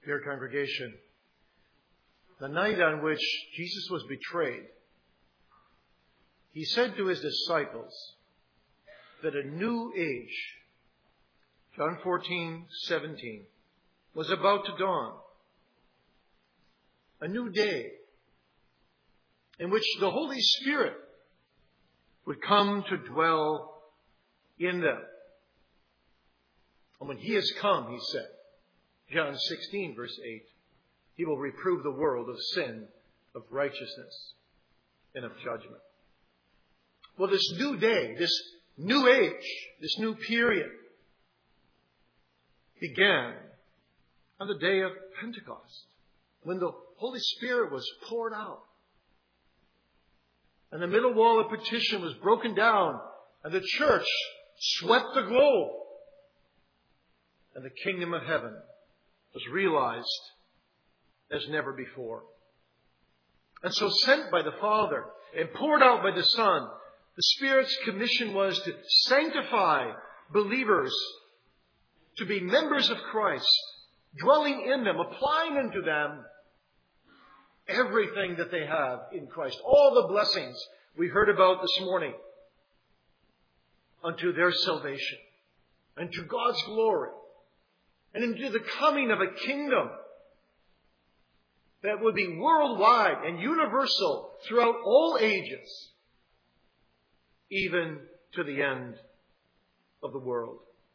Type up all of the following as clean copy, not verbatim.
Dear congregation, the night on which Jesus was betrayed, he said to his disciples that a new age, John 14:17, was about to dawn. A new day in which the Holy Spirit would come to dwell in them. And when he has come, he said, John 16, verse 8, he will reprove the world of sin, of righteousness, and of judgment. Well, this new day, this new age, this new period began on the day of Pentecost, when the Holy Spirit was poured out. And the middle wall of partition was broken down, and the church swept the globe. And the kingdom of heaven was realized as never before. And so, sent by the Father and poured out by the Son, the Spirit's commission was to sanctify believers, to be members of Christ, dwelling in them, applying unto them everything that they have in Christ. All the blessings we heard about this morning unto their salvation, and to God's glory, and into the coming of a kingdom that would be worldwide and universal throughout all ages, even to the end of the world.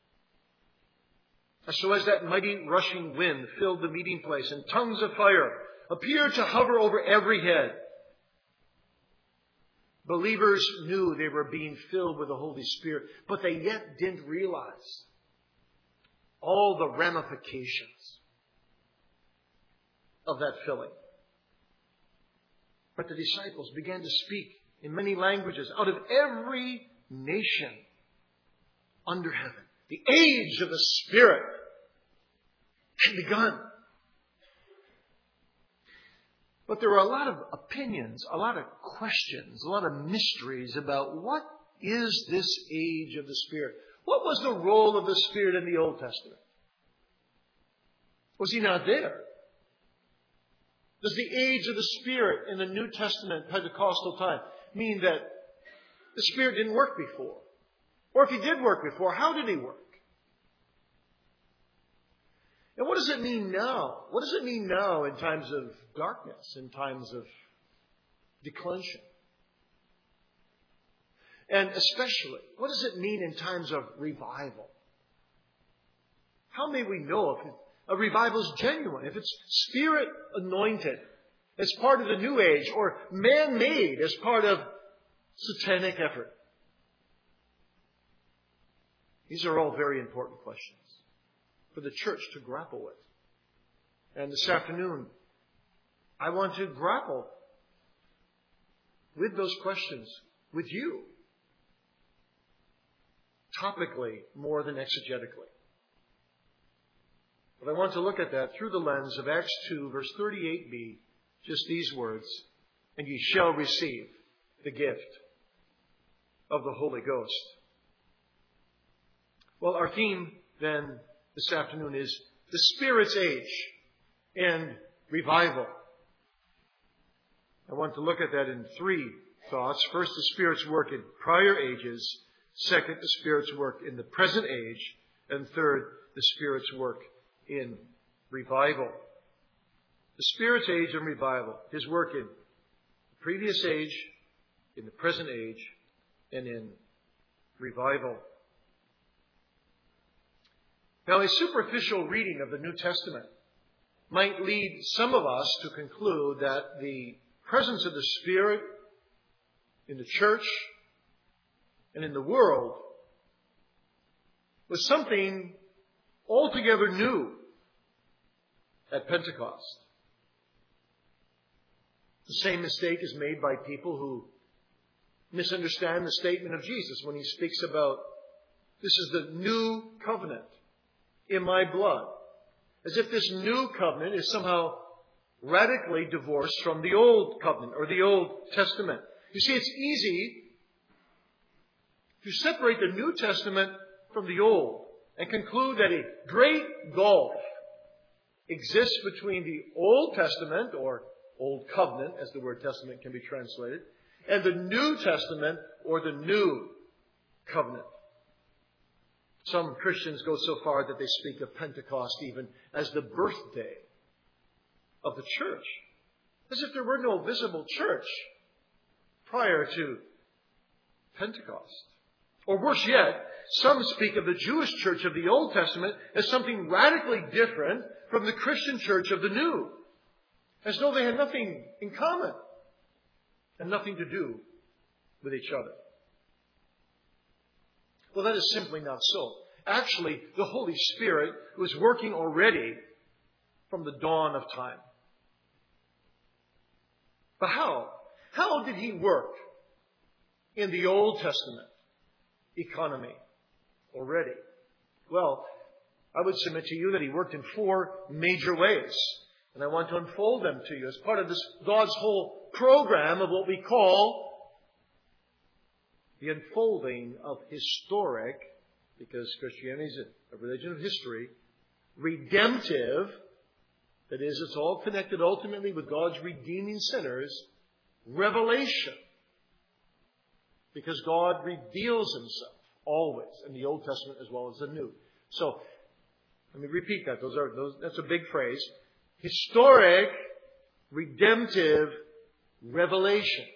And so as that mighty rushing wind filled the meeting place, and tongues of fire appeared to hover over every head, believers knew they were being filled with the Holy Spirit, but they yet didn't realize all the ramifications of that filling. But the disciples began to speak in many languages out of every nation under heaven. The age of the Spirit had begun. But there are a lot of opinions, a lot of questions, a lot of mysteries about what is this age of the Spirit. What was the role of the Spirit in the Old Testament? Was he not there? Does the age of the Spirit in the New Testament, Pentecostal time, mean that the Spirit didn't work before? Or if he did work before, how did he work? And what does it mean now? What does it mean now in times of darkness, in times of declension? And especially, what does it mean in times of revival? How may we know if a revival is genuine, if it's Spirit anointed as part of the New Age, or man-made as part of satanic effort? These are all very important questions for the church to grapple with. And this afternoon, I want to grapple with those questions with you, topically more than exegetically. But I want to look at that through the lens of Acts 2, verse 38b, just these words, and ye shall receive the gift of the Holy Ghost. Well, our theme then this afternoon is the Spirit's age and revival. I want to look at that in three thoughts. First, the Spirit's work in prior ages. Second, the Spirit's work in the present age. And third, the Spirit's work in revival. The Spirit's age and revival. His work in the previous age, in the present age, and in revival. Now, a superficial reading of the New Testament might lead some of us to conclude that the presence of the Spirit in the church and in the world was something altogether new at Pentecost. The same mistake is made by people who misunderstand the statement of Jesus when he speaks about, this is the new covenant in my blood. As if this new covenant is somehow radically divorced from the old covenant or the Old Testament. You see, it's easy to separate the New Testament from the Old and conclude that a great gulf exists between the Old Testament, or Old Covenant, as the word Testament can be translated, and the New Testament, or the New Covenant. Some Christians go so far that they speak of Pentecost even as the birthday of the church, as if there were no visible church prior to Pentecost. Or worse yet, some speak of the Jewish church of the Old Testament as something radically different from the Christian church of the New, as though they had nothing in common and nothing to do with each other. Well, that is simply not so. Actually, the Holy Spirit was working already from the dawn of time. But how? How did He work in the Old Testament economy already? Well, I would submit to you that He worked in 4 major ways. And I want to unfold them to you as part of this God's whole program of what we call the unfolding of historic, because Christianity is a religion of history, redemptive, that is, it's all connected ultimately with God's redeeming sinners, revelation. Because God reveals Himself always in the Old Testament as well as the New. So, let me repeat that. That's a big phrase. Historic, redemptive, revelation.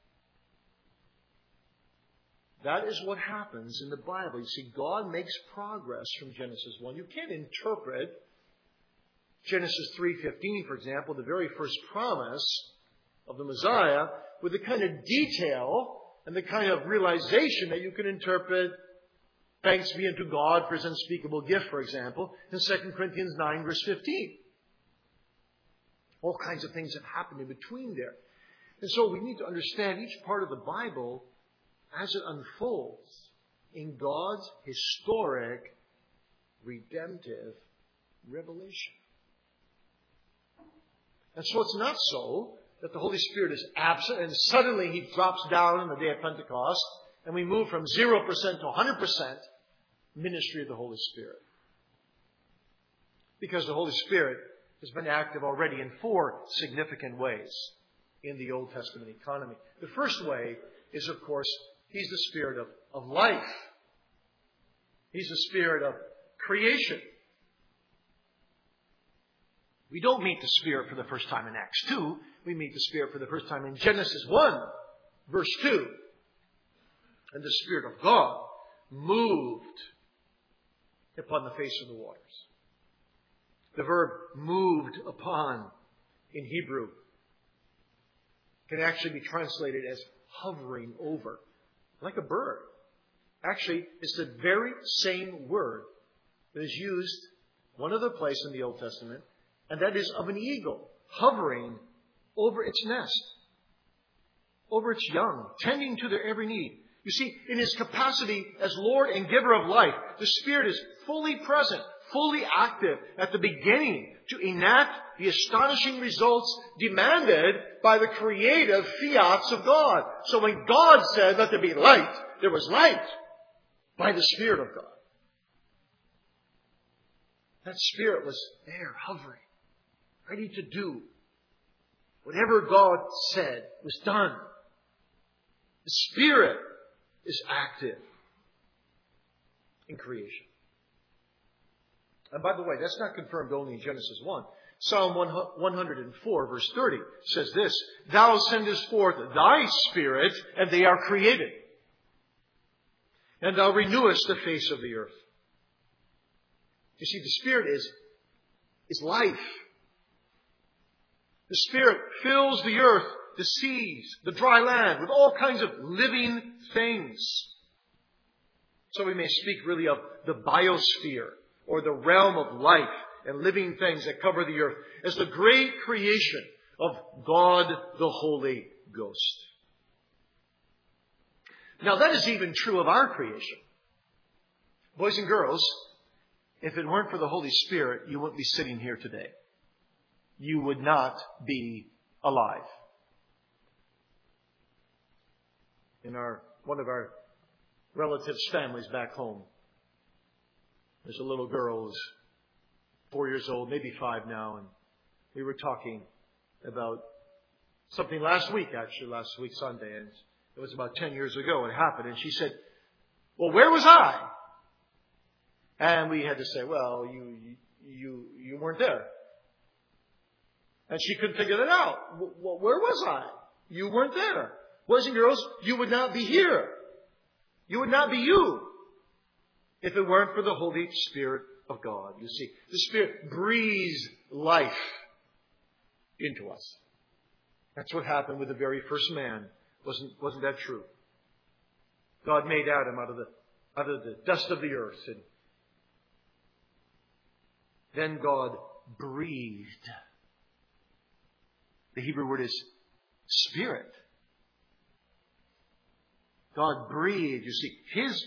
That is what happens in the Bible. You see, God makes progress from Genesis 1. You can't interpret Genesis 3:15, for example, the very first promise of the Messiah, with the kind of detail and the kind of realization that you can interpret, thanks be unto God for His unspeakable gift, for example, in 2 Corinthians 9, verse 15. All kinds of things have happened in between there. And so we need to understand each part of the Bible as it unfolds in God's historic, redemptive revelation. And so it's not so that the Holy Spirit is absent and suddenly He drops down on the day of Pentecost and we move from 0% to 100% ministry of the Holy Spirit. Because the Holy Spirit has been active already in 4 significant ways in the Old Testament economy. The first way is, of course, He's the Spirit of life. He's the Spirit of creation. We don't meet the Spirit for the first time in Acts 2. We meet the Spirit for the first time in Genesis 1, verse 2. And the Spirit of God moved upon the face of the waters. The verb moved upon in Hebrew can actually be translated as hovering over, like a bird. Actually, it's the very same word that is used one other place in the Old Testament, and that is of an eagle hovering over its nest, over its young, tending to their every need. You see, in His capacity as Lord and giver of life, the Spirit is fully present, fully active at the beginning to enact the astonishing results demanded by the creative fiats of God. So when God said, "Let there be light," there was light by the Spirit of God. That Spirit was there, hovering, ready to do whatever God said was done. The Spirit is active in creation. And by the way, that's not confirmed only in Genesis 1. Psalm 104, verse 30 says this: "Thou sendest forth Thy Spirit, and they are created. And Thou renewest the face of the earth." You see, the Spirit is life. The Spirit fills the earth, the seas, the dry land, with all kinds of living things. So we may speak really of the biosphere, or the realm of life and living things that cover the earth, as the great creation of God the Holy Ghost. Now that is even true of our creation. Boys and girls, if it weren't for the Holy Spirit, you wouldn't be sitting here today. You would not be alive. In one of our relatives' families back home, there's a little girl who's 4 years old, maybe 5 now, and we were talking about something last week Sunday, and it was about 10 years ago it happened, and she said, well, where was I? And we had to say, well, you weren't there. And she couldn't figure that out. Well, where was I? You weren't there. Boys and girls, you would not be here. You would not be you if it weren't for the Holy Spirit of God. You see, the Spirit breathes life into us. That's what happened with the very first man. Wasn't that true? God made Adam out of the dust of the earth, and then God breathed. The Hebrew word is Spirit. God breathed, you see, His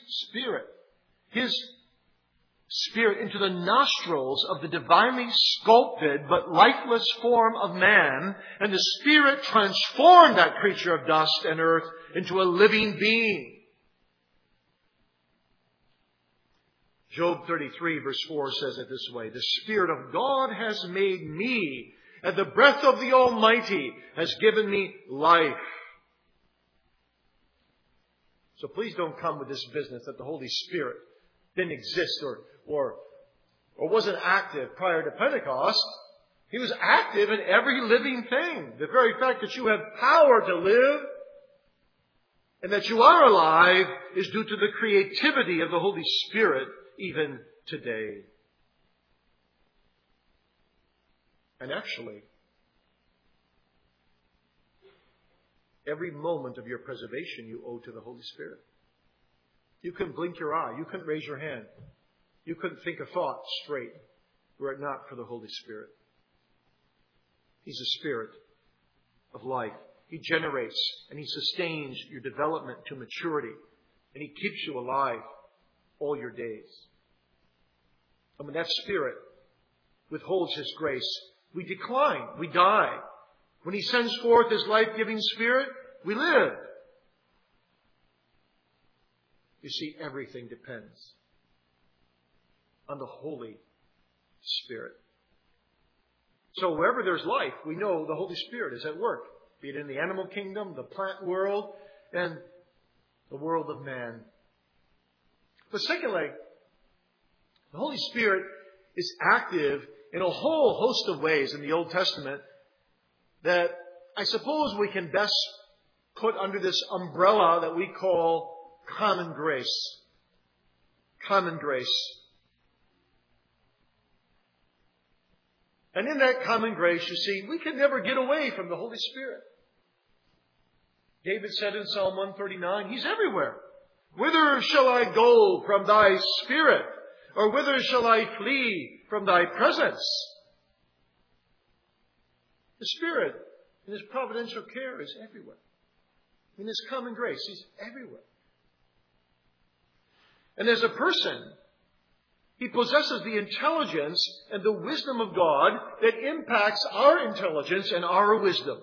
Spirit into the nostrils of the divinely sculpted but lifeless form of man, and the Spirit transformed that creature of dust and earth into a living being. Job 33 verse 4 says it this way, the Spirit of God has made me, and the breath of the Almighty has given me life. So please don't come with this business that the Holy Spirit didn't exist or wasn't active prior to Pentecost. He was active in every living thing. The very fact that you have power to live and that you are alive is due to the creativity of the Holy Spirit even today. And actually, every moment of your preservation you owe to the Holy Spirit. You couldn't blink your eye. You couldn't raise your hand. You couldn't think a thought straight were it not for the Holy Spirit. He's the Spirit of life. He generates and He sustains your development to maturity. And He keeps you alive all your days. And when that Spirit withholds His grace, we decline. We die. When He sends forth His life-giving Spirit, we live. You see, everything depends on the Holy Spirit. So wherever there's life, we know the Holy Spirit is at work, be it in the animal kingdom, the plant world, and the world of man. But secondly, the Holy Spirit is active in a whole host of ways in the Old Testament that I suppose we can best put under this umbrella that we call common grace. Common grace. And in that common grace, you see, we can never get away from the Holy Spirit. David said in Psalm 139, He's everywhere. Whither shall I go from Thy Spirit? Or whither shall I flee from Thy presence? The Spirit, in His providential care, is everywhere. In His common grace, He's everywhere. And as a person, He possesses the intelligence and the wisdom of God that impacts our intelligence and our wisdom.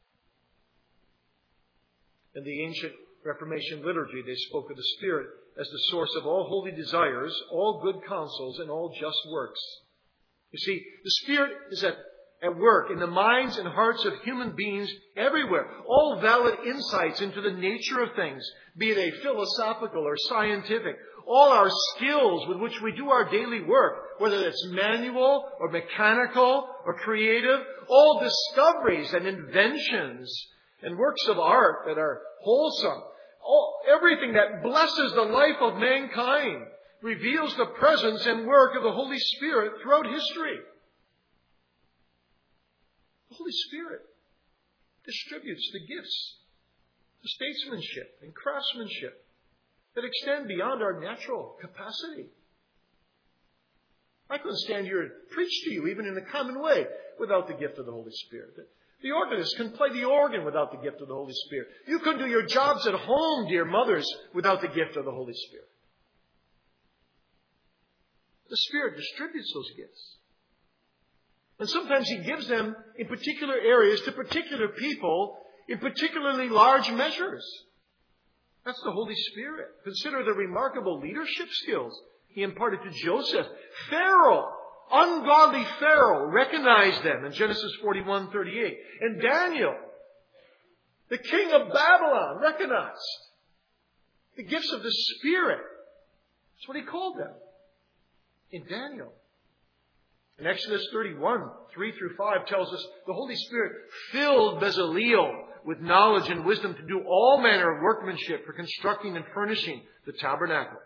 In the ancient Reformation liturgy, they spoke of the Spirit as the source of all holy desires, all good counsels, and all just works. You see, the Spirit is at work in the minds and hearts of human beings everywhere. All valid insights into the nature of things, be they philosophical or scientific. All our skills with which we do our daily work, whether it's manual or mechanical or creative, all discoveries and inventions and works of art that are wholesome, everything that blesses the life of mankind reveals the presence and work of the Holy Spirit throughout history. The Holy Spirit distributes the gifts, the statesmanship and craftsmanship that extend beyond our natural capacity. I couldn't stand here and preach to you even in a common way without the gift of the Holy Spirit. The organist can play the organ without the gift of the Holy Spirit. You couldn't do your jobs at home, dear mothers, without the gift of the Holy Spirit. The Spirit distributes those gifts. And sometimes He gives them in particular areas to particular people in particularly large measures. That's the Holy Spirit. Consider the remarkable leadership skills He imparted to Joseph. Pharaoh, ungodly Pharaoh recognized them in Genesis 41:38. And Daniel, the king of Babylon, recognized the gifts of the Spirit. That's what he called them in Daniel. In Exodus 31:3-5 tells us the Holy Spirit filled Bezaleel with knowledge and wisdom to do all manner of workmanship for constructing and furnishing the tabernacle.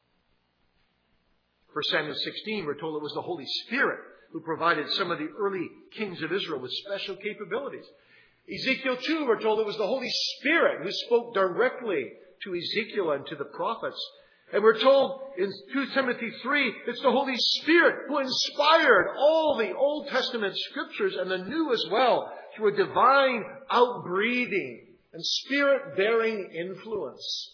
1 Samuel 16, we're told it was the Holy Spirit who provided some of the early kings of Israel with special capabilities. Ezekiel 2, we're told it was the Holy Spirit who spoke directly to Ezekiel and to the prophets. And we're told in 2 Timothy 3, it's the Holy Spirit who inspired all the Old Testament scriptures and the New as well through a divine outbreathing and Spirit-bearing influence.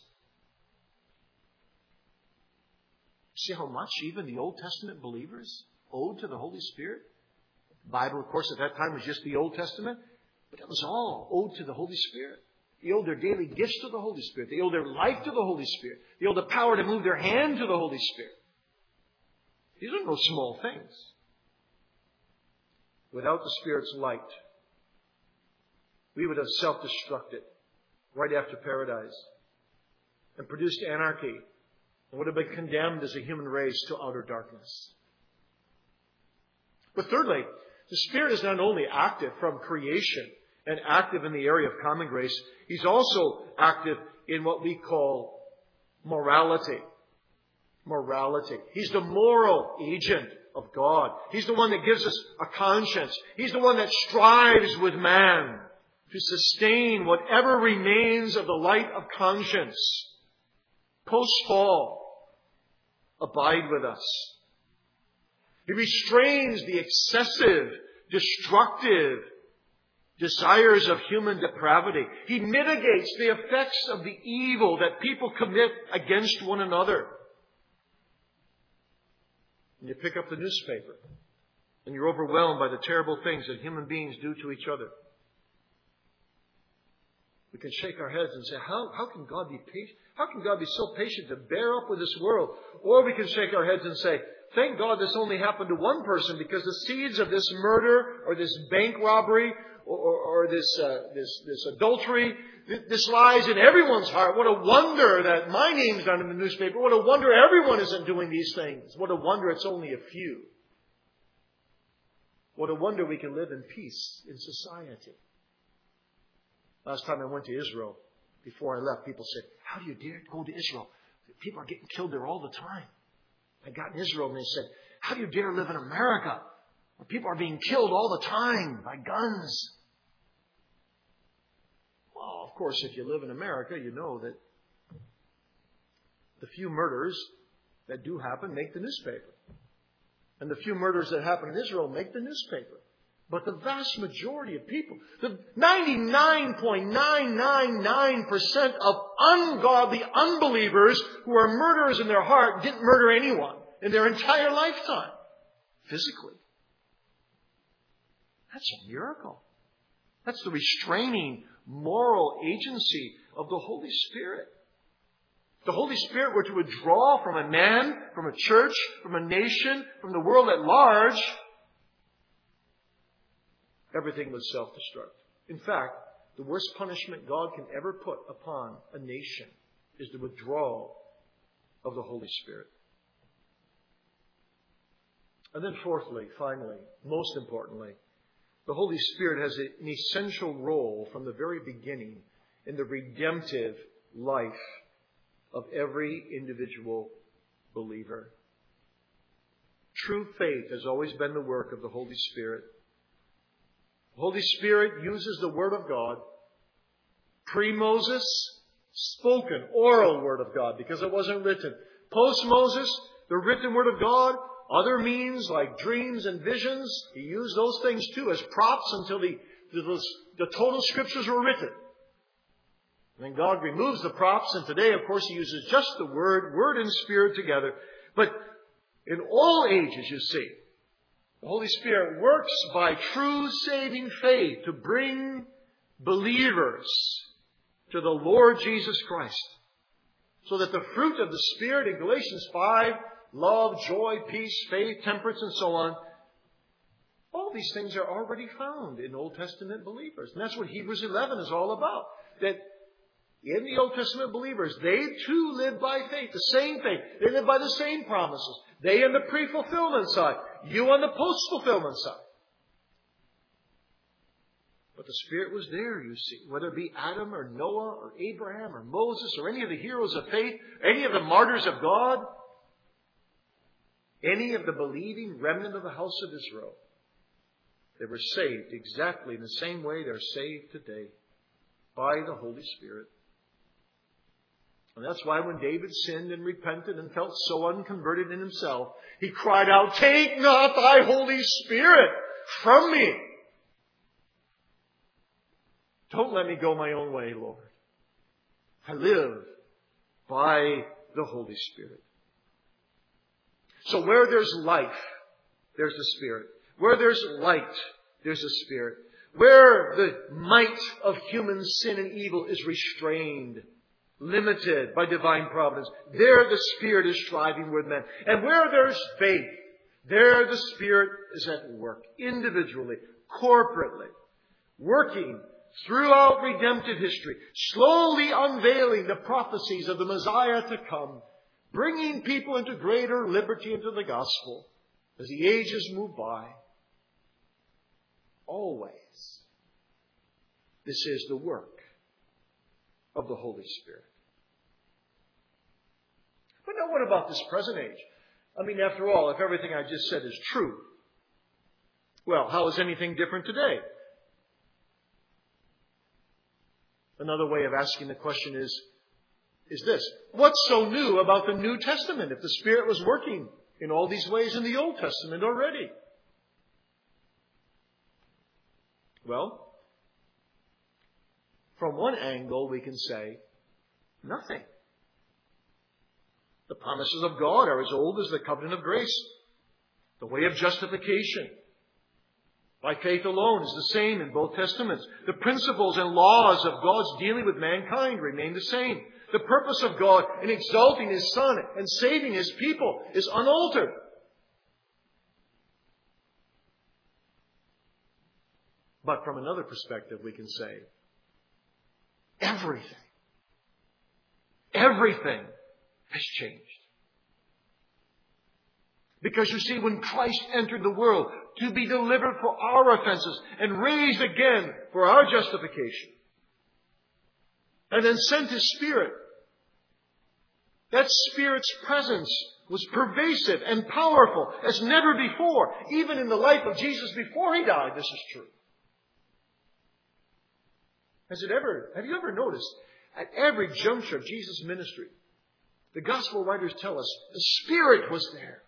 See how much even the Old Testament believers owed to the Holy Spirit? The Bible, of course, at that time was just the Old Testament, but it was all owed to the Holy Spirit. They owed their daily gifts to the Holy Spirit. They owed their life to the Holy Spirit. They owed the power to move their hand to the Holy Spirit. These are no small things. Without the Spirit's light, we would have self-destructed right after paradise and produced anarchy and would have been condemned as a human race to outer darkness. But thirdly, the Spirit is not only active from creation and active in the area of common grace, He's also active in what we call morality. Morality. He's the moral agent of God. He's the one that gives us a conscience. He's the one that strives with man to sustain whatever remains of the light of conscience. Post-fall, abide with us. He restrains the excessive, destructive desires of human depravity. He mitigates the effects of the evil that people commit against one another. And you pick up the newspaper and you're overwhelmed by the terrible things that human beings do to each other. We can shake our heads and say, how can God be patient? How can God be so patient to bear up with this world? Or we can shake our heads and say, thank God this only happened to one person, because the seeds of this murder or this bank robbery or this adultery, this lies in everyone's heart. What a wonder that my name's not in the newspaper. What a wonder everyone isn't doing these things. What a wonder it's only a few. What a wonder we can live in peace in society. Last time I went to Israel, before I left, people said, how do you dare go to Israel? People are getting killed there all the time. I got in Israel and they said, how do you dare live in America where people are being killed all the time by guns? Well, of course, if you live in America, you know that the few murders that do happen make the newspaper. And the few murders that happen in Israel make the newspaper. But the vast majority of people, the 99.999% of ungodly unbelievers who are murderers in their heart didn't murder anyone in their entire lifetime, physically. That's a miracle. That's the restraining moral agency of the Holy Spirit. If the Holy Spirit were to withdraw from a man, from a church, from a nation, from the world at large, everything would self-destruct. In fact, the worst punishment God can ever put upon a nation is the withdrawal of the Holy Spirit. And then fourthly, finally, most importantly, the Holy Spirit has an essential role from the very beginning in the redemptive life of every individual believer. True faith has always been the work of the Holy Spirit. The Holy Spirit uses the Word of God, pre-Moses, spoken, oral Word of God, because it wasn't written. Post-Moses, the written Word of God, other means like dreams and visions, He used those things too as props until the total Scriptures were written. And then God removes the props, and today, of course, He uses just the Word and Spirit together. But in all ages, you see, the Holy Spirit works by true saving faith to bring believers to the Lord Jesus Christ. So that the fruit of the Spirit in Galatians 5 love, joy, peace, faith, temperance, and so on. All these things are already found in Old Testament believers. And that's what Hebrews 11 is all about. That in the Old Testament believers, they too live by faith, the same faith. They live by the same promises. They on the pre-fulfillment side. You on the post-fulfillment side. But the Spirit was there, you see. Whether it be Adam or Noah or Abraham or Moses or any of the heroes of faith, any of the martyrs of God, any of the believing remnant of the house of Israel, they were saved exactly in the same way they're saved today, by the Holy Spirit. And that's why when David sinned and repented and felt so unconverted in himself, he cried out, "Take not thy Holy Spirit from me. Don't let me go my own way, Lord. I live by the Holy Spirit." So where there's life, there's the Spirit. Where there's light, there's the Spirit. Where the might of human sin and evil is restrained, limited by divine providence, there the Spirit is striving with men. And where there's faith, there the Spirit is at work, individually, corporately, working throughout redemptive history, slowly unveiling the prophecies of the Messiah to come, bringing people into greater liberty into the gospel as the ages move by. Always, this is the work of the Holy Spirit. But now what about this present age? I mean, after all, if everything I just said is true, well, how is anything different today? Another way of asking the question is this: what's so new about the New Testament if the Spirit was working in all these ways in the Old Testament already? Well, from one angle we can say nothing. The promises of God are as old as the covenant of grace. The way of justification by faith alone is the same in both Testaments. The principles and laws of God's dealing with mankind remain the same. The purpose of God in exalting His Son and saving His people is unaltered. But from another perspective, we can say everything has changed. Because you see, when Christ entered the world to be delivered for our offenses and raised again for our justification, and then sent His Spirit, that Spirit's presence was pervasive and powerful as never before. Even in the life of Jesus before He died, this is true. Have you ever noticed, at every juncture of Jesus' ministry, the Gospel writers tell us the Spirit was there.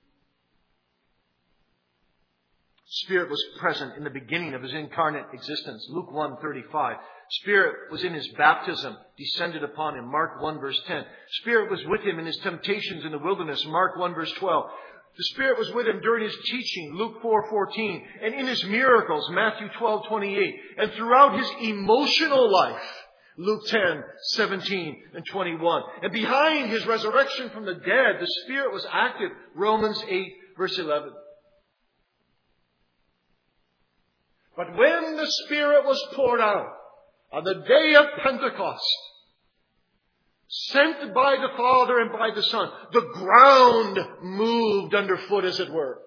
Spirit was present in the beginning of His incarnate existence. Luke 1:35. Spirit was in His baptism, descended upon Him. Mark 1 verse 10. Spirit was with Him in His temptations in the wilderness. Mark 1 verse 12. The Spirit was with Him during His teaching, Luke 4:14, and in His miracles, Matthew 12:28, and throughout His emotional life, Luke 10:17 and 21. And behind His resurrection from the dead, the Spirit was active, Romans 8 verse 11. But when the Spirit was poured out on the day of Pentecost, sent by the Father and by the Son, the ground moved underfoot, as it were.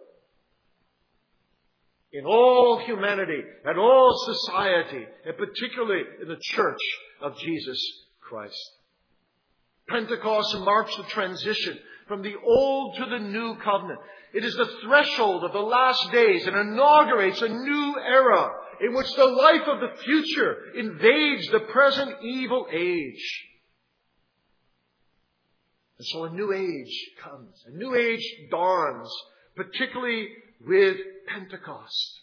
In all humanity and all society, and particularly in the Church of Jesus Christ. Pentecost marks the transition from the old to the new covenant. It is the threshold of the last days and inaugurates a new era in which the life of the future invades the present evil age. And so a new age comes. A new age dawns, particularly with Pentecost.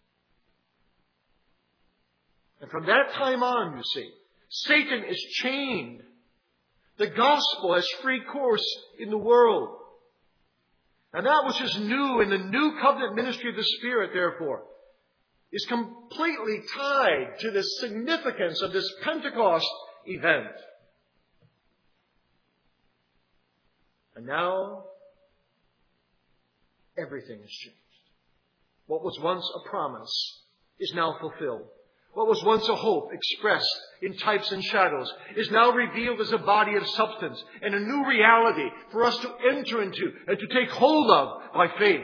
And from that time on, you see, Satan is chained. The gospel has free course in the world. And that which is new in the new covenant ministry of the Spirit, therefore, is completely tied to the significance of this Pentecost event. And now, everything has changed. What was once a promise is now fulfilled. What was once a hope expressed in types and shadows is now revealed as a body of substance and a new reality for us to enter into and to take hold of by faith.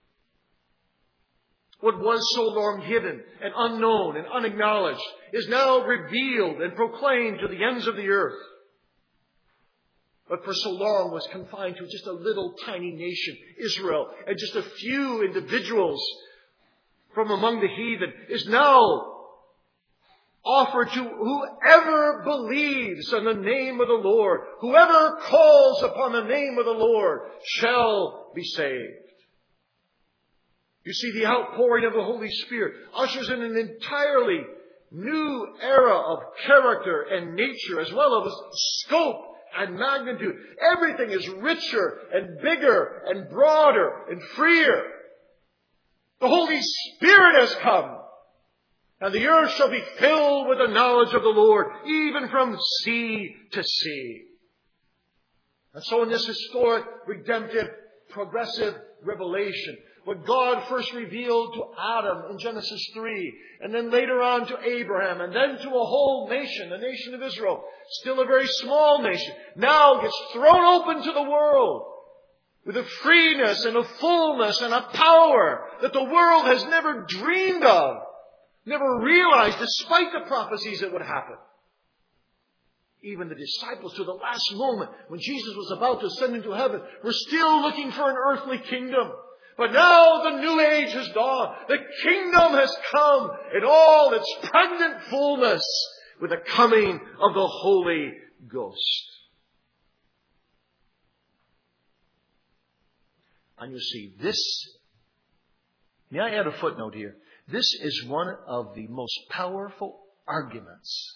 What was so long hidden and unknown and unacknowledged is now revealed and proclaimed to the ends of the earth. But for so long was confined to just a little tiny nation, Israel, and just a few individuals from among the heathen, is now offered to whoever believes in the name of the Lord. Whoever calls upon the name of the Lord shall be saved. You see, the outpouring of the Holy Spirit ushers in an entirely new era of character and nature, as well as scope and magnitude. Everything is richer and bigger and broader and freer. The Holy Spirit has come, and the earth shall be filled with the knowledge of the Lord, even from sea to sea. And so in this historic, redemptive, progressive revelation, what God first revealed to Adam in Genesis 3, and then later on to Abraham, and then to a whole nation, the nation of Israel, still a very small nation, now gets thrown open to the world with a freeness and a fullness and a power that the world has never dreamed of, never realized, despite the prophecies that would happen. Even the disciples, to the last moment, when Jesus was about to ascend into heaven, were still looking for an earthly kingdom. But now the new age has dawned. The kingdom has come in all its pregnant fullness with the coming of the Holy Ghost. And you see, may I add a footnote here? This is one of the most powerful arguments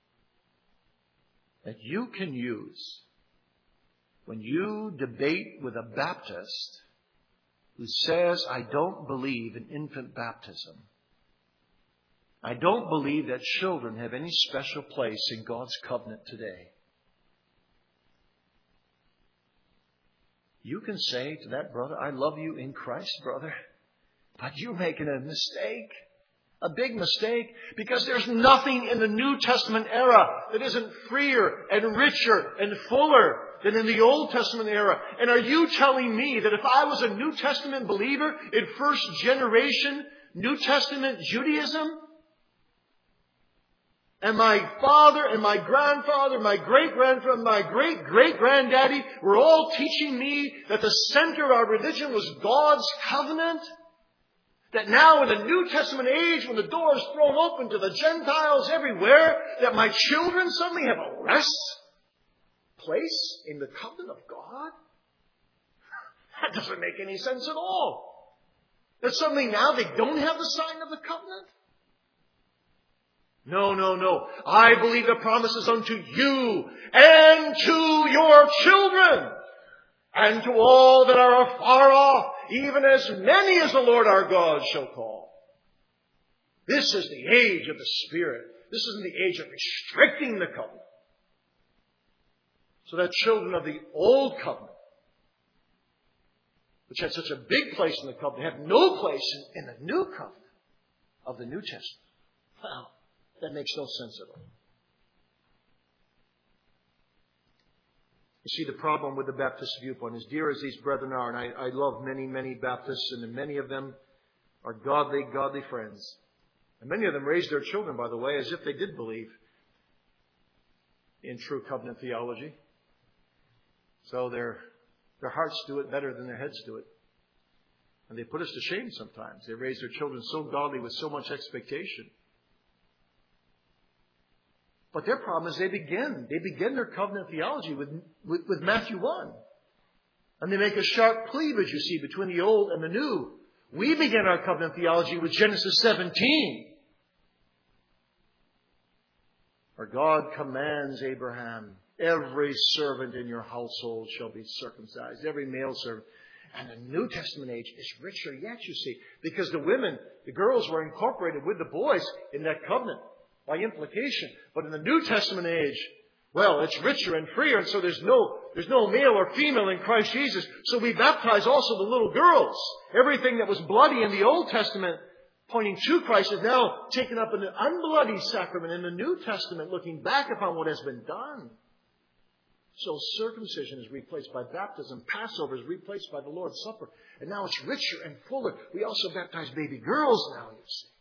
that you can use when you debate with a Baptist who says, I don't believe in infant baptism. I don't believe that children have any special place in God's covenant today. You can say to that brother, I love you in Christ, brother, but you're making a mistake. A big mistake, because there's nothing in the New Testament era that isn't freer and richer and fuller than in the Old Testament era. And are you telling me that if I was a New Testament believer in first generation New Testament Judaism, and my father and my grandfather, my great-grandfather, my great-great-granddaddy were all teaching me that the center of our religion was God's covenant? That now in the New Testament age, when the door is thrown open to the Gentiles everywhere, that my children suddenly have a less place in the covenant of God? That doesn't make any sense at all. That suddenly now they don't have the sign of the covenant? No. I believe the promises unto you and to your children and to all that are afar off, even as many as the Lord our God shall call. This is the age of the Spirit. This isn't the age of restricting the covenant. So that children of the Old Covenant, which had such a big place in the covenant, have no place in the New Covenant of the New Testament. Wow, that makes no sense at all. You see, the problem with the Baptist viewpoint, as dear as these brethren are, and I love many, many Baptists, and many of them are godly friends. And many of them raised their children, by the way, as if they did believe in true covenant theology. So their hearts do it better than their heads do it. And they put us to shame sometimes. They raise their children so godly with so much expectation. But their problem is they begin their covenant theology with Matthew 1. And they make a sharp cleavage, you see, between the old and the new. We begin our covenant theology with Genesis 17. Where God commands Abraham, every servant in your household shall be circumcised, every male servant. And the New Testament age is richer yet, you see, because the girls were incorporated with the boys in that covenant by implication. But in the New Testament age, well, it's richer and freer, and so there's no there's no male or female in Christ Jesus. So we baptize also the little girls. Everything that was bloody in the Old Testament pointing to Christ is now taken up in an unbloody sacrament in the New Testament, looking back upon what has been done. So circumcision is replaced by baptism. Passover is replaced by the Lord's Supper. And now it's richer and fuller. We also baptize baby girls now, you see.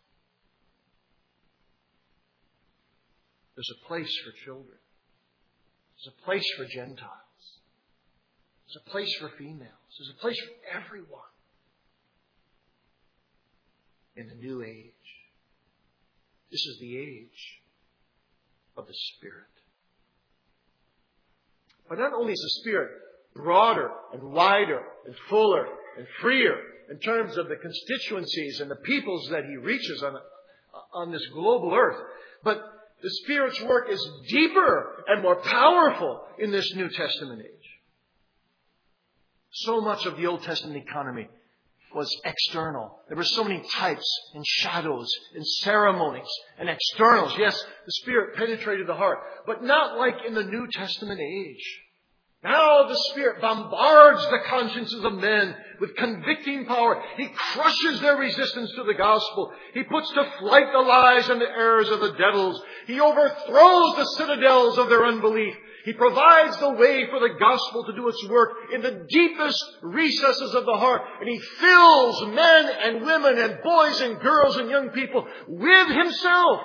There's a place for children. There's a place for Gentiles. There's a place for females. There's a place for everyone in the new age. This is the age of the Spirit. But not only is the Spirit broader and wider and fuller and freer in terms of the constituencies and the peoples that He reaches on this global earth, but the Spirit's work is deeper and more powerful in this New Testament age. So much of the Old Testament economy was external. There were so many types and shadows and ceremonies and externals. Yes, the Spirit penetrated the heart, but not like in the New Testament age. Now the Spirit bombards the consciences of men with convicting power. He crushes their resistance to the gospel. He puts to flight the lies and the errors of the devils. He overthrows the citadels of their unbelief. He provides the way for the gospel to do its work in the deepest recesses of the heart. And He fills men and women and boys and girls and young people with Himself.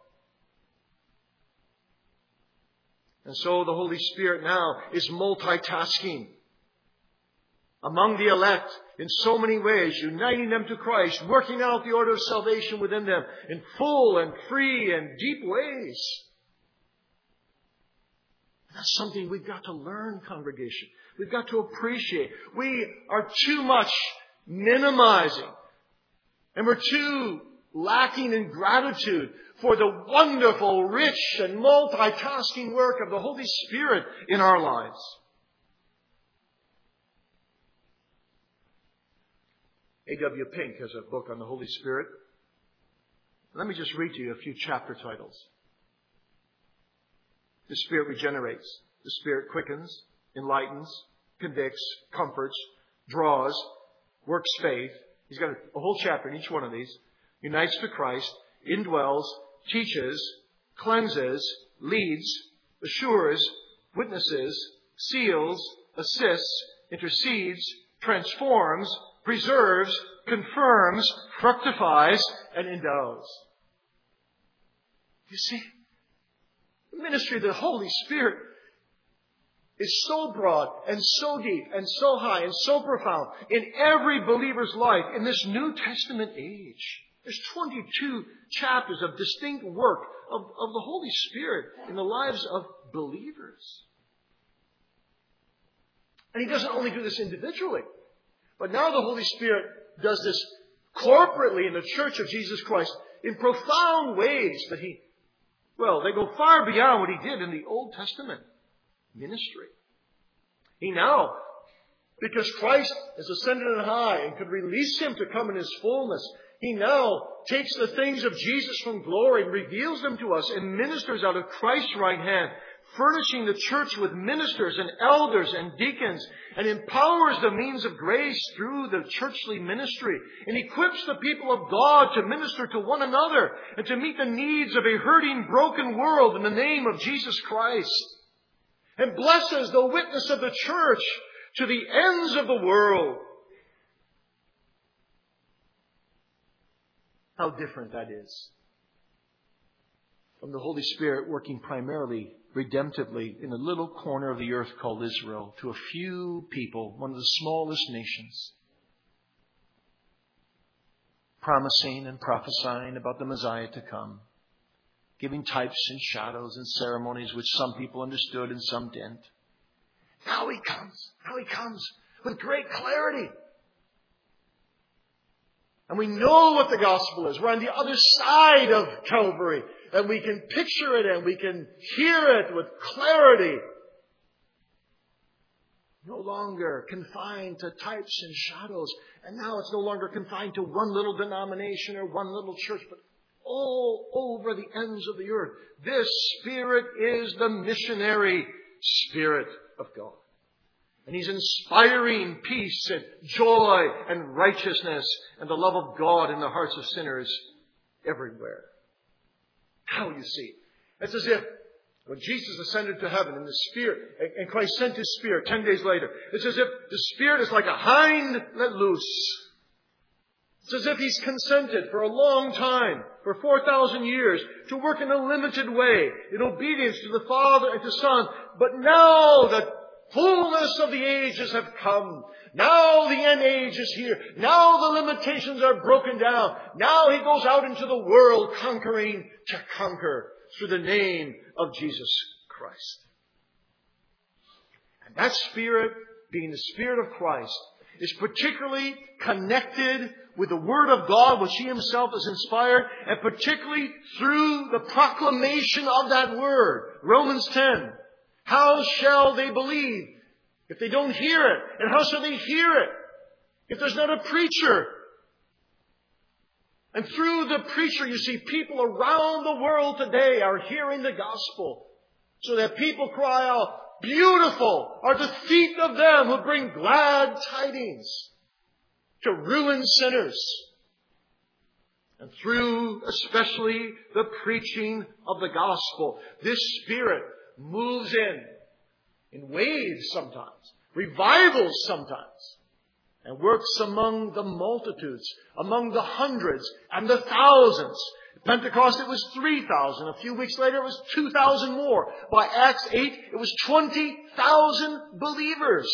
And so the Holy Spirit now is multitasking among the elect in so many ways, uniting them to Christ, working out the order of salvation within them in full and free and deep ways. That's something we've got to learn, congregation. We've got to appreciate. We are too much minimizing, and we're too lacking in gratitude for the wonderful, rich, and multitasking work of the Holy Spirit in our lives. A.W. Pink has a book on the Holy Spirit. Let me just read to you a few chapter titles. The Spirit regenerates. The Spirit quickens, enlightens, convicts, comforts, draws, works faith. He's got a whole chapter in each one of these. Unites to Christ, indwells, teaches, cleanses, leads, assures, witnesses, seals, assists, intercedes, transforms, preserves, confirms, fructifies, and endows. You see, the ministry of the Holy Spirit is so broad and so deep and so high and so profound in every believer's life in this New Testament age. There's 22 chapters of distinct work of the Holy Spirit in the lives of believers. And He doesn't only do this individually, but now the Holy Spirit does this corporately in the Church of Jesus Christ in profound ways that they go far beyond what He did in the Old Testament ministry. He now, because Christ has ascended on high and could release Him to come in His fullness, He now takes the things of Jesus from glory and reveals them to us and ministers out of Christ's right hand, furnishing the church with ministers and elders and deacons, and empowers the means of grace through the churchly ministry, and equips the people of God to minister to one another and to meet the needs of a hurting, broken world in the name of Jesus Christ, and blesses the witness of the church to the ends of the world. How different that is from the Holy Spirit working primarily redemptively in a little corner of the earth called Israel to a few people, one of the smallest nations, promising and prophesying about the Messiah to come, giving types and shadows and ceremonies which some people understood and some didn't. Now He comes with great clarity. And we know what the gospel is. We're on the other side of Calvary. And we can picture it and we can hear it with clarity. No longer confined to types and shadows. And now it's no longer confined to one little denomination or one little church, but all over the ends of the earth. This Spirit is the missionary Spirit of God. And He's inspiring peace and joy and righteousness and the love of God in the hearts of sinners everywhere. How, you see? It's as if when Jesus ascended to heaven in the Spirit, and Christ sent His Spirit 10 days later, it's as if the Spirit is like a hind let loose. It's as if He's consented for a long time, for 4,000 years, to work in a limited way, in obedience to the Father and to the Son. But now the fullness of the ages have come. Now the end age is here. Now the limitations are broken down. Now He goes out into the world conquering to conquer through the name of Jesus Christ. And that Spirit, being the Spirit of Christ, is particularly connected with the Word of God, which He Himself has inspired, and particularly through the proclamation of that Word. Romans 10. How shall they believe if they don't hear it? And how shall they hear it if there's not a preacher? And through the preacher, you see, people around the world today are hearing the gospel. So that people cry out, beautiful are the feet of them who bring glad tidings to ruined sinners. And through especially the preaching of the gospel, this Spirit moves in waves sometimes, revivals sometimes, and works among the multitudes, among the hundreds and the thousands. At Pentecost it was 3,000. A few weeks later it was 2,000 more. By Acts 8 it was 20,000 believers.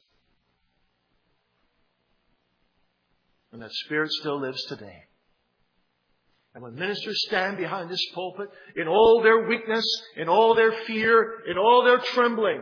And that Spirit still lives today. And when ministers stand behind this pulpit, in all their weakness, in all their fear, in all their trembling,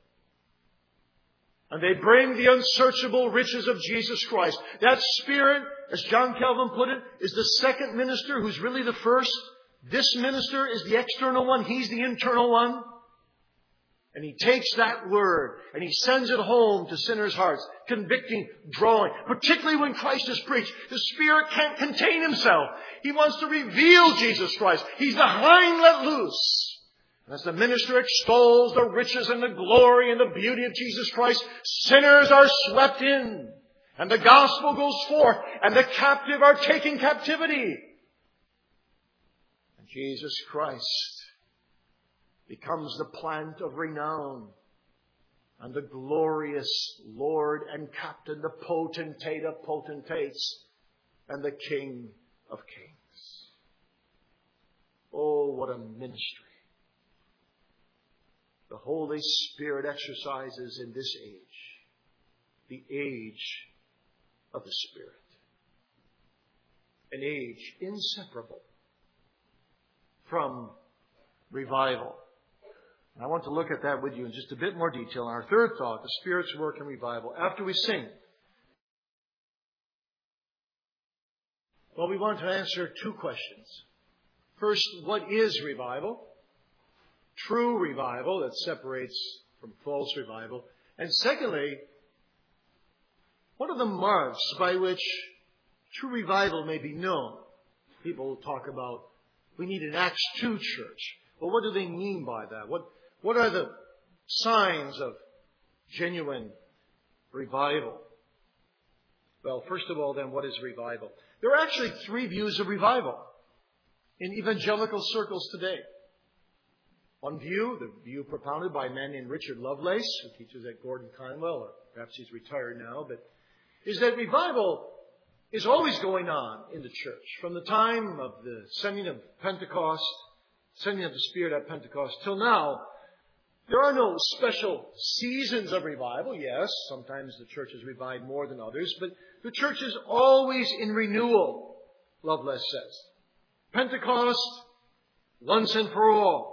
and they bring the unsearchable riches of Jesus Christ, that Spirit, as John Calvin put it, is the second minister who's really the first. This minister is the external one. He's the internal one. And He takes that Word and He sends it home to sinners' hearts, convicting, drawing. Particularly when Christ is preached, the Spirit can't contain Himself. He wants to reveal Jesus Christ. He's the hind let loose. And as the minister extols the riches and the glory and the beauty of Jesus Christ, sinners are swept in. And the gospel goes forth. And the captive are taking captivity. And Jesus Christ becomes the plant of renown. And the glorious Lord and Captain, the potentate of potentates, and the King of kings. Oh, what a ministry the Holy Spirit exercises in this age. The age of the Spirit. An age inseparable from revival. And I want to look at that with you in just a bit more detail. Our third thought, the Spirit's work in revival. After we sing, well, we want to answer two questions. First, what is revival? True revival that separates from false revival. And secondly, what are the marks by which true revival may be known? People talk about, we need an Acts 2 church. Well, what do they mean by that? What are the signs of genuine revival? Well, first of all, then, what is revival? There are actually three views of revival in evangelical circles today. One view, the view propounded by a man named Richard Lovelace, who teaches at Gordon Conwell, or perhaps he's retired now, but is that revival is always going on in the church. From the time of the sending of Pentecost, sending of the Spirit at Pentecost, till now, there are no special seasons of revival. Yes, sometimes the church is revived more than others, but the church is always in renewal, Lovelace says. Pentecost, once and for all.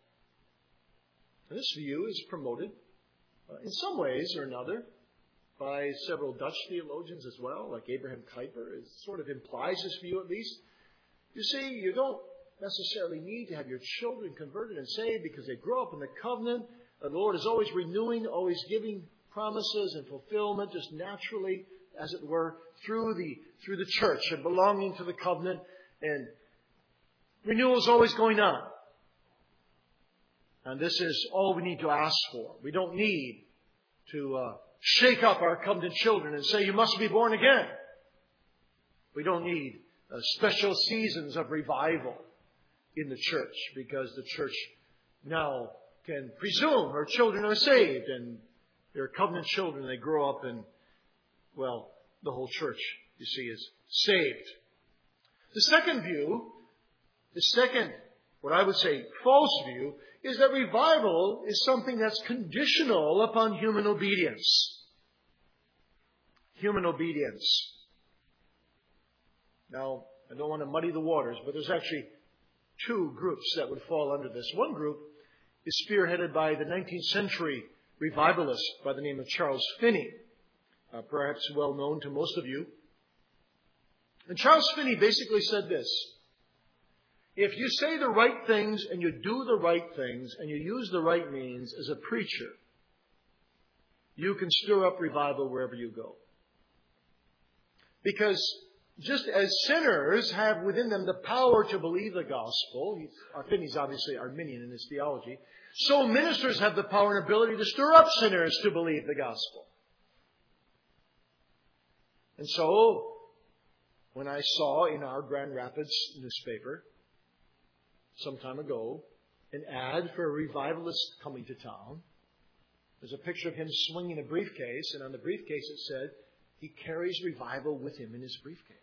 This view is promoted in some ways or another by several Dutch theologians as well, like Abraham Kuyper. It sort of implies this view at least. You see, you don't necessarily need to have your children converted and saved because they grow up in the covenant. The Lord is always renewing, always giving promises and fulfillment just naturally, as it were, through the church and belonging to the covenant. And renewal is always going on. And this is all we need to ask for. We don't need to shake up our covenant children and say, you must be born again. We don't need special seasons of revival in the church, because the church now can presume her children are saved and they're covenant children. They grow up and, well, the whole church, you see, is saved. The second, what I would say, false view, is that revival is something that's conditional upon human obedience. Human obedience. Now, I don't want to muddy the waters, but there's actually two groups that would fall under this. One group is spearheaded by the 19th century revivalist by the name of Charles Finney, perhaps well known to most of you. And Charles Finney basically said this: if you say the right things and you do the right things and you use the right means as a preacher, you can stir up revival wherever you go. Because just as sinners have within them the power to believe the gospel, Finney's obviously Arminian in his theology, so ministers have the power and ability to stir up sinners to believe the gospel. And so, when I saw in our Grand Rapids newspaper some time ago an ad for a revivalist coming to town, there's a picture of him swinging a briefcase, and on the briefcase it said, he carries revival with him in his briefcase.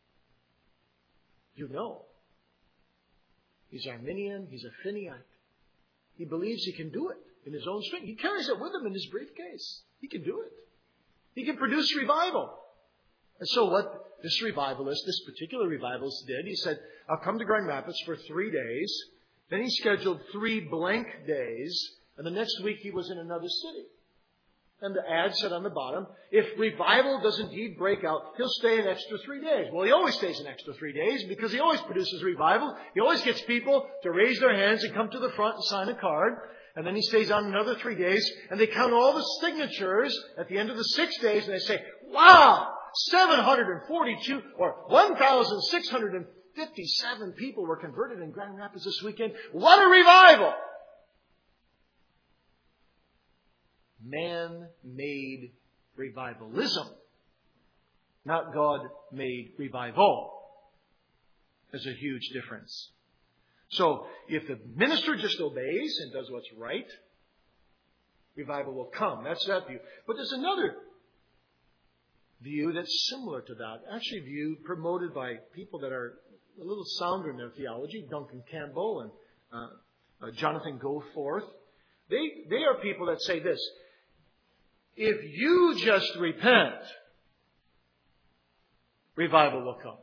You know. He's Arminian. He's a Finneyite. He believes he can do it in his own strength. He carries it with him in his briefcase. He can do it. He can produce revival. And so what this revivalist, this particular revivalist did, he said, I'll come to Grand Rapids for 3 days. Then he scheduled 3 blank days. And the next week he was in another city. And the ad said on the bottom, if revival does indeed break out, he'll stay an extra 3 days. Well, he always stays an extra 3 days because he always produces revival. He always gets people to raise their hands and come to the front and sign a card. And then he stays on another 3 days. And they count all the signatures at the end of the 6 days. And they say, wow, 742 or 1,657 people were converted in Grand Rapids this weekend. What a revival! Man-made revivalism, not God-made revival. There's a huge difference. So, if the minister just obeys and does what's right, revival will come. That's that view. But there's another view that's similar to that. Actually, a view promoted by people that are a little sounder in their theology, Duncan Campbell and Jonathan Goforth. They are people that say this: if you just repent, revival will come.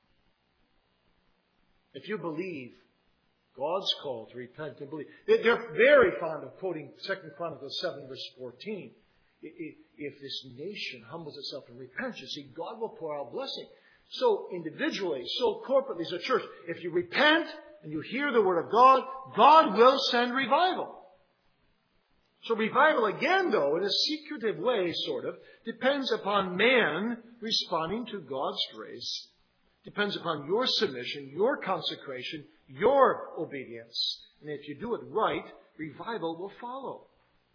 If you believe God's call to repent and believe. They're very fond of quoting 2 Chronicles 7 verse 14. If this nation humbles itself and repents, you see, God will pour out blessing. So individually, so corporately as a church, if you repent and you hear the word of God, God will send revival. So revival, again, though, in a secretive way, sort of, depends upon man responding to God's grace. Depends upon your submission, your consecration, your obedience. And if you do it right, revival will follow.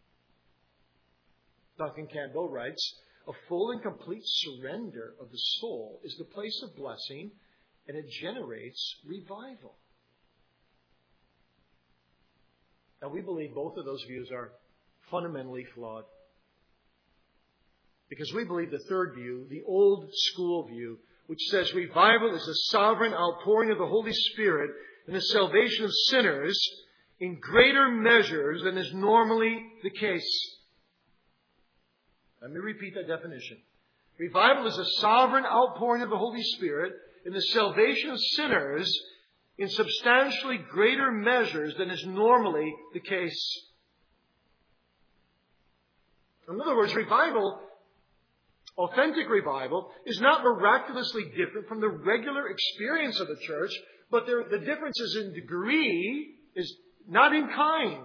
Duncan Campbell writes, a full and complete surrender of the soul is the place of blessing, and it generates revival. Now, we believe both of those views are fundamentally flawed. Because we believe the third view, the old school view, which says revival is the sovereign outpouring of the Holy Spirit and the salvation of sinners in greater measures than is normally the case. Let me repeat that definition. Revival is a sovereign outpouring of the Holy Spirit in the salvation of sinners in substantially greater measures than is normally the case. In other words, revival, authentic revival, is not miraculously different from the regular experience of the church, but the difference is in degree, is not in kind.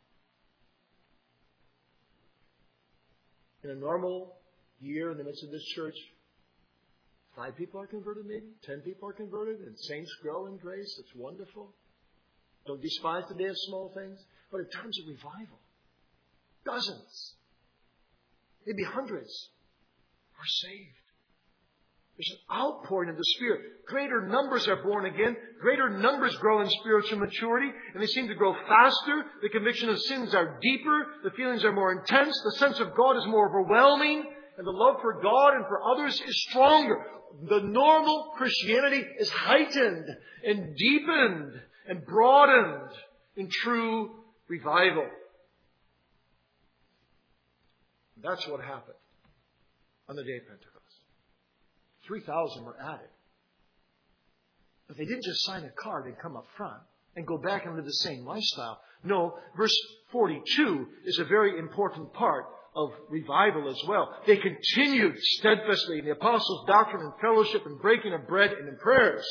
In a normal year in the midst of this church, 5 people are converted maybe, 10 people are converted, and saints grow in grace. It's wonderful. Don't despise the day of small things. But in terms of revival, dozens. maybe hundreds, are saved. There's an outpouring of the Spirit. Greater numbers are born again. Greater numbers grow in spiritual maturity. And they seem to grow faster. The conviction of sins are deeper. The feelings are more intense. The sense of God is more overwhelming. And the love for God and for others is stronger. The normal Christianity is heightened and deepened and broadened in true revival. That's what happened on the day of Pentecost. 3,000 were added. But they didn't just sign a card and come up front and go back and live the same lifestyle. No, verse 42 is a very important part of revival as well. They continued steadfastly in the apostles' doctrine and fellowship and breaking of bread and in prayers.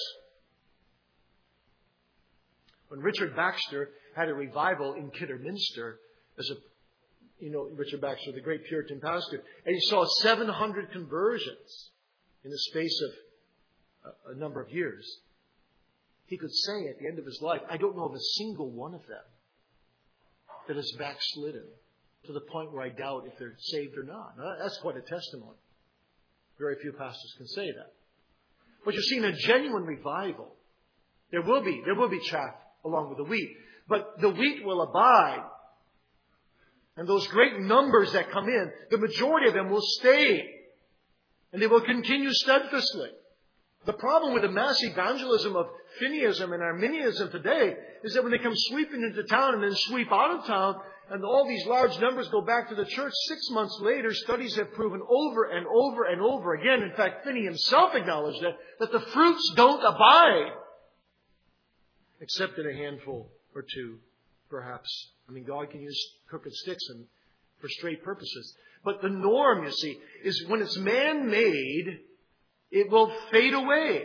When Richard Baxter had a revival in Kidderminster, Richard Baxter, the great Puritan pastor, and he saw 700 conversions in the space of a number of years. He could say at the end of his life, I don't know of a single one of them that has backslidden to the point where I doubt if they're saved or not. Now, that's quite a testimony. Very few pastors can say that. But you see, in a genuine revival, there will be chaff along with the wheat. But the wheat will abide. And those great numbers that come in, the majority of them will stay. And they will continue steadfastly. The problem with the mass evangelism of Finneyism and Arminianism today is that when they come sweeping into town and then sweep out of town, and all these large numbers go back to the church, 6 months later, studies have proven over and over and over again. In fact, Finney himself acknowledged that the fruits don't abide. Except in a handful or two, perhaps. I mean, God can use crooked sticks for straight purposes. But the norm, you see, is when it's man-made, it will fade away.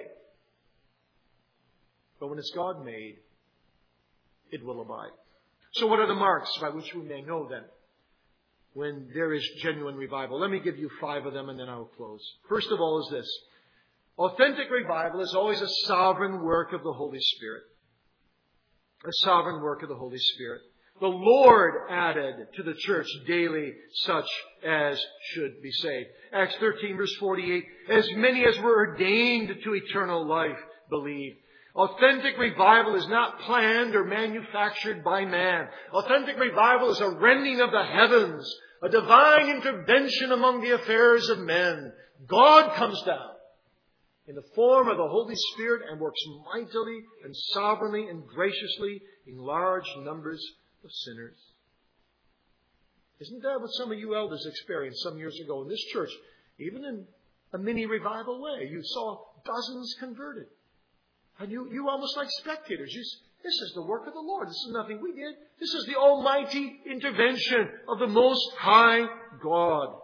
But when it's God-made, it will abide. So what are the marks by which we may know then when there is genuine revival? Let me give you 5 of them and then I will close. First of all is this. Authentic revival is always a sovereign work of the Holy Spirit. A sovereign work of the Holy Spirit. The Lord added to the church daily such as should be saved. Acts 13 verse 48, as many as were ordained to eternal life believed. Authentic revival is not planned or manufactured by man. Authentic revival is a rending of the heavens, a divine intervention among the affairs of men. God comes down in the form of the Holy Spirit and works mightily and sovereignly and graciously in large numbers of sinners. Isn't that what some of you elders experienced some years ago in this church? Even in a mini revival way. You saw dozens converted. And you almost like spectators. This is the work of the Lord. This is nothing we did. This is the almighty intervention of the Most High God.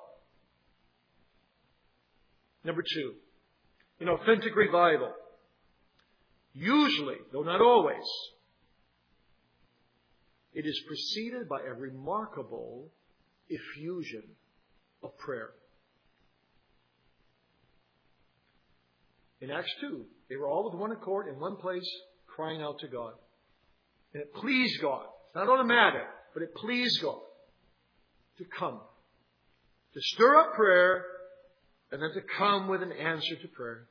Number 2. In authentic revival, usually, though not always, it is preceded by a remarkable effusion of prayer. In Acts 2, they were all with one accord in one place, crying out to God. And it pleased God. It's not automatic, but it pleased God to come, to stir up prayer, and then to come with an answer to prayer.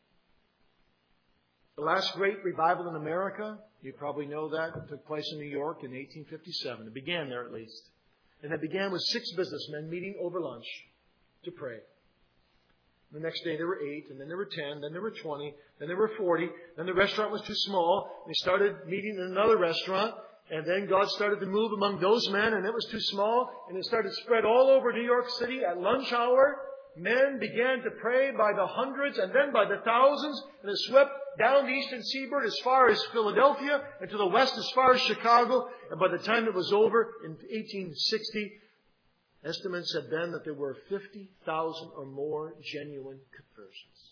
The last great revival in America, you probably know that, took place in New York in 1857. It began there at least. And it began with 6 businessmen meeting over lunch to pray. The next day there were 8, and then there were 10, then there were 20, then there were 40. Then the restaurant was too small. They started meeting in another restaurant. And then God started to move among those men, and it was too small. And it started to spread all over New York City at lunch hour. Men began to pray by the hundreds and then by the thousands. And it swept down the eastern seaboard as far as Philadelphia and to the west as far as Chicago. And by the time it was over in 1860, estimates had been that there were 50,000 or more genuine conversions.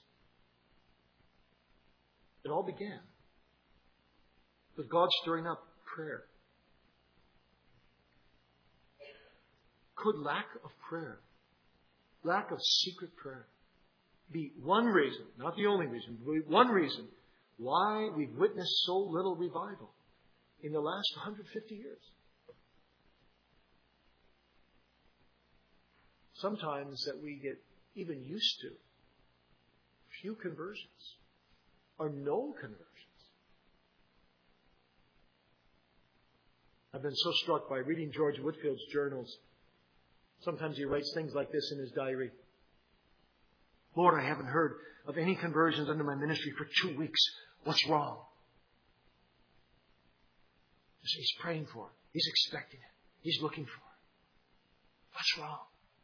It all began with God stirring up prayer. Could lack of prayer, lack of secret prayer, be one reason, not the only reason, but one reason why we've witnessed so little revival in the last 150 years? sometimes that we get even used to. Few conversions or no conversions. I've been so struck by reading George Whitfield's journals. Sometimes he writes things like this in his diary. Lord, I haven't heard of any conversions under my ministry for 2 weeks. What's wrong? He's praying for it. He's expecting it. He's looking for it. What's wrong?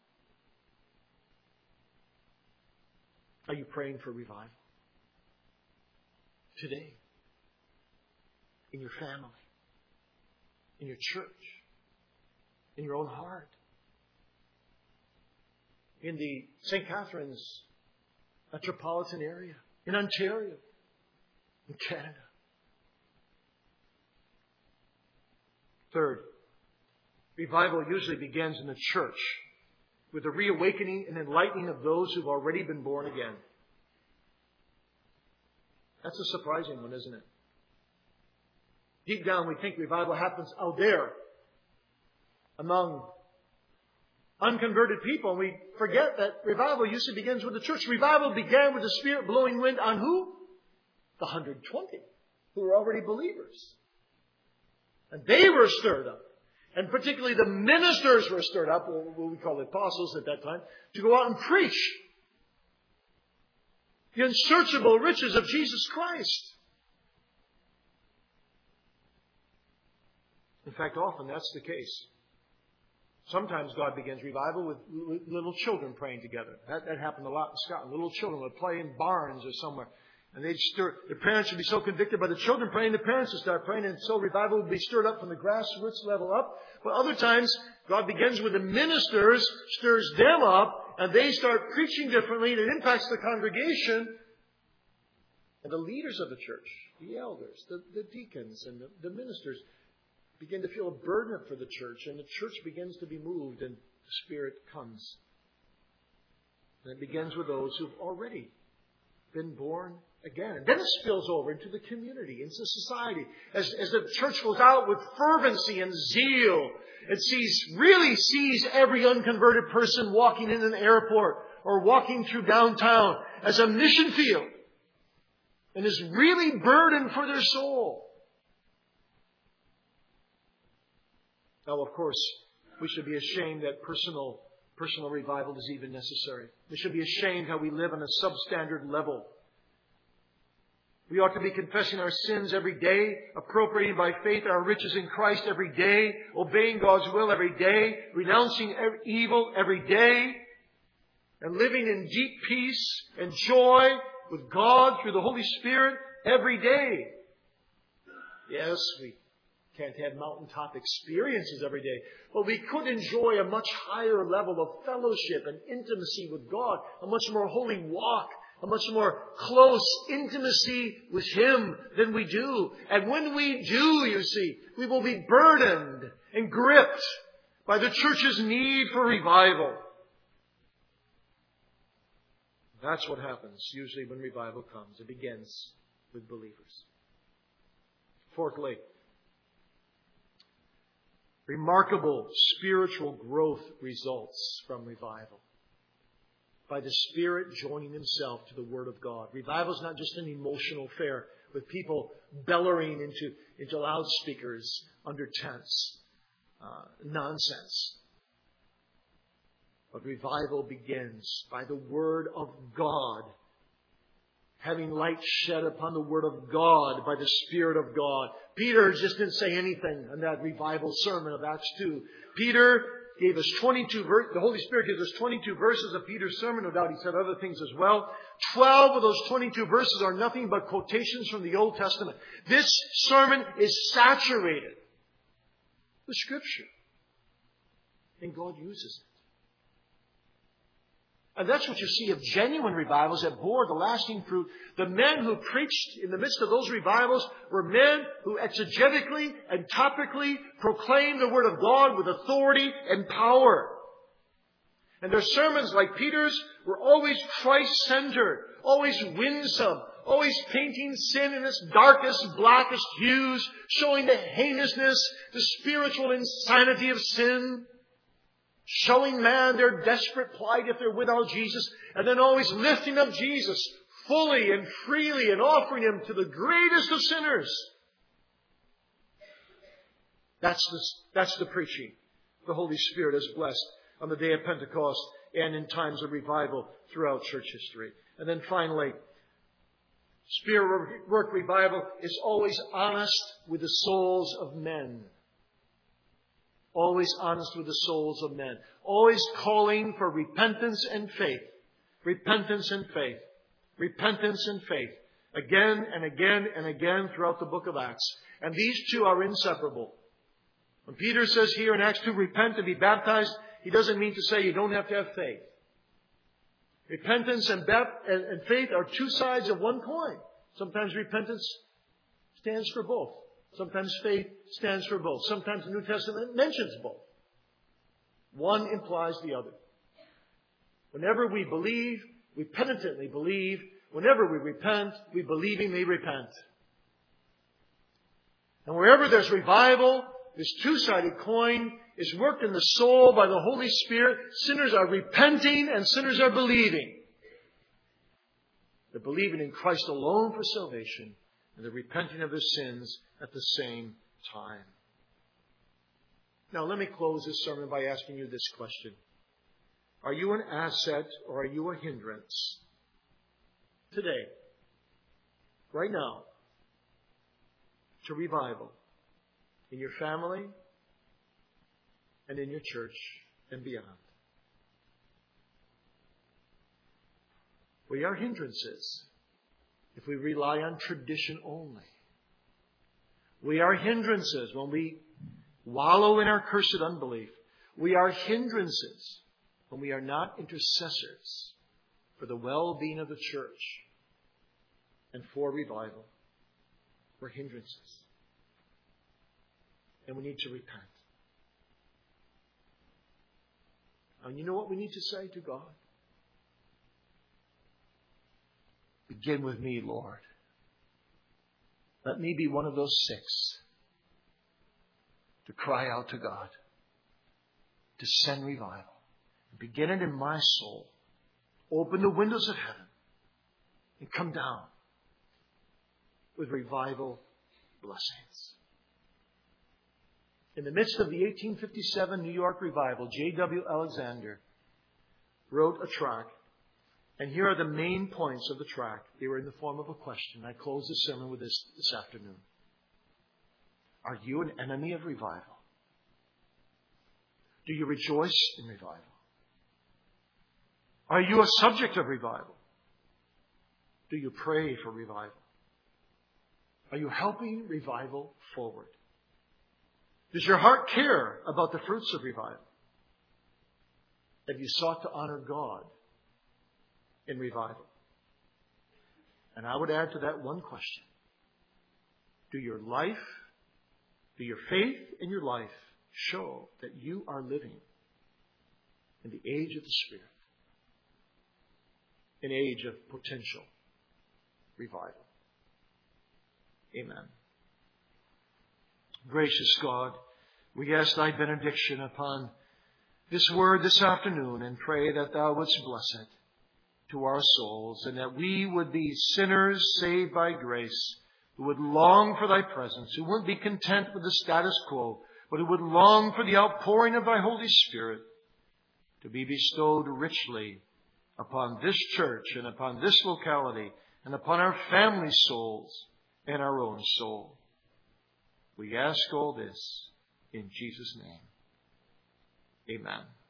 Are you praying for revival? Today? In your family? In your church? In your own heart? In the St. Catharines metropolitan area? In Ontario? In Canada? Third, revival usually begins in the church with the reawakening and enlightening of those who've already been born again. That's a surprising one, isn't it? Deep down, we think revival happens out there among unconverted people. And we forget that revival usually begins with the church. Revival began with the Spirit blowing wind on who? The 120 who were already believers. And they were stirred up. And particularly the ministers were stirred up, or what we call the apostles at that time, to go out and preach the unsearchable riches of Jesus Christ. In fact, often that's the case. Sometimes God begins revival with little children praying together. That happened a lot in Scotland. Little children would play in barns or somewhere. And they'd stir. The parents would be so convicted by the children praying, the parents would start praying, and so revival would be stirred up from the grassroots level up. But other times, God begins with the ministers, stirs them up, and they start preaching differently, and it impacts the congregation. And the leaders of the church, the elders, the deacons, and the ministers begin to feel a burden for the church, and the church begins to be moved, and the Spirit comes. And it begins with those who've already been born again. And then it spills over into the community, into society. As the church goes out with fervency and zeal, it really sees every unconverted person walking in an airport or walking through downtown as a mission field and is really burdened for their soul. Now, of course, we should be ashamed that personal revival is even necessary. We should be ashamed how we live on a substandard level. We ought to be confessing our sins every day, appropriating by faith our riches in Christ every day, obeying God's will every day, renouncing evil every day, and living in deep peace and joy with God through the Holy Spirit every day. Yes, we can't have mountaintop experiences every day, but we could enjoy a much higher level of fellowship and intimacy with God, a much more holy walk, a much more close intimacy with Him than we do. And when we do, you see, we will be burdened and gripped by the church's need for revival. That's what happens usually when revival comes. It begins with believers. Fourthly, remarkable spiritual growth results from revival by the Spirit joining Himself to the Word of God. Revival is not just an emotional affair with people bellowing into loudspeakers under tents. Nonsense. But revival begins by the Word of God, having light shed upon the Word of God by the Spirit of God. Peter just didn't say anything in that revival sermon of Acts 2. Peter gave us 22 verses. The Holy Spirit gives us 22 verses of Peter's sermon. No doubt he said other things as well. 12 of those 22 verses are nothing but quotations from the Old Testament. This sermon is saturated with Scripture. And God uses it. And that's what you see of genuine revivals that bore the lasting fruit. The men who preached in the midst of those revivals were men who exegetically and topically proclaimed the Word of God with authority and power. And their sermons, like Peter's, were always Christ-centered, always winsome, always painting sin in its darkest, blackest hues, showing the heinousness, the spiritual insanity of sin. showing man their desperate plight if they're without Jesus, and then always lifting up Jesus fully and freely and offering Him to the greatest of sinners. That's the preaching the Holy Spirit has blessed on the day of Pentecost and in times of revival throughout church history. And then finally, Spirit work revival is always honest with the souls of men. Always honest with the souls of men. Always calling for repentance and faith. Repentance and faith. Repentance and faith. Again and again and again throughout the book of Acts. And these two are inseparable. When Peter says here in Acts 2, repent and be baptized, he doesn't mean to say you don't have to have faith. Repentance and faith are two sides of one coin. Sometimes repentance stands for both. Sometimes faith stands for both. Sometimes the New Testament mentions both. One implies the other. Whenever we believe, we penitently believe. Whenever we repent, we believingly repent. And wherever there's revival, this two-sided coin is worked in the soul by the Holy Spirit. Sinners are repenting and sinners are believing. They're believing in Christ alone for salvation, and they're repenting of their sins at the same time. Now, let me close this sermon by asking you this question. Are you an asset or are you a hindrance today, right now, to revival in your family and in your church and beyond? We are hindrances if we rely on tradition only. We are hindrances when we wallow in our cursed unbelief. We are hindrances when we are not intercessors for the well-being of the church and for revival. We're hindrances. And we need to repent. And you know what we need to say to God? Begin with me, Lord. Let me be one of those 6 to cry out to God, to send revival. Begin it in my soul. Open the windows of heaven and come down with revival blessings. In the midst of the 1857 New York revival, J.W. Alexander wrote a tract. And here are the main points of the tract. They were in the form of a question. I close the sermon with this afternoon. Are you an enemy of revival? Do you rejoice in revival? Are you a subject of revival? Do you pray for revival? Are you helping revival forward? Does your heart care about the fruits of revival? Have you sought to honor God in revival? And I would add to that one question. Do your faith and your life show that you are living in the age of the Spirit? An age of potential revival. Amen. Gracious God, we ask Thy benediction upon this word this afternoon and pray that Thou wouldst bless it to our souls and that we would be sinners saved by grace who would long for Thy presence, who wouldn't be content with the status quo, but who would long for the outpouring of Thy Holy Spirit to be bestowed richly upon this church and upon this locality and upon our family souls and our own soul. We ask all this in Jesus' name. Amen.